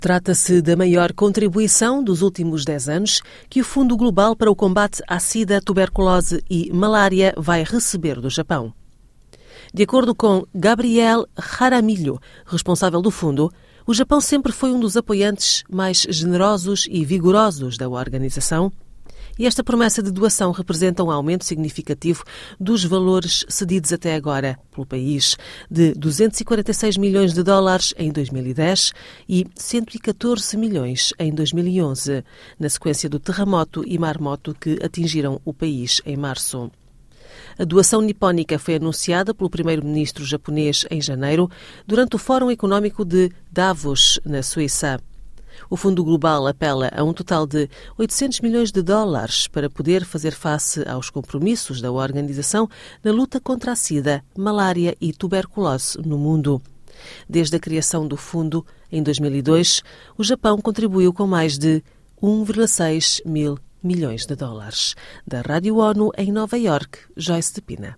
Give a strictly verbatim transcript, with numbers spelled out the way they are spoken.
Trata-se da maior contribuição dos últimos dez anos que o Fundo Global para o Combate à Sida, Tuberculose e Malária vai receber do Japão. De acordo com Gabriel Jaramillo, responsável do fundo, o Japão sempre foi um dos apoiantes mais generosos e vigorosos da organização, e esta promessa de doação representa um aumento significativo dos valores cedidos até agora pelo país, de duzentos e quarenta e seis milhões de dólares em dois mil e dez e cento e catorze milhões em dois mil e onze, na sequência do terremoto e maremoto que atingiram o país em março. A doação nipónica foi anunciada pelo primeiro-ministro japonês em janeiro, durante o Fórum Económico de Davos, na Suíça. O Fundo Global apela a um total de oitocentos milhões de dólares para poder fazer face aos compromissos da organização na luta contra a sida, malária e tuberculose no mundo. Desde a criação do fundo, em dois mil e dois, o Japão contribuiu com mais de um vírgula seis mil milhões de dólares. Da Rádio ONU em Nova Iorque, Joyce de Pina.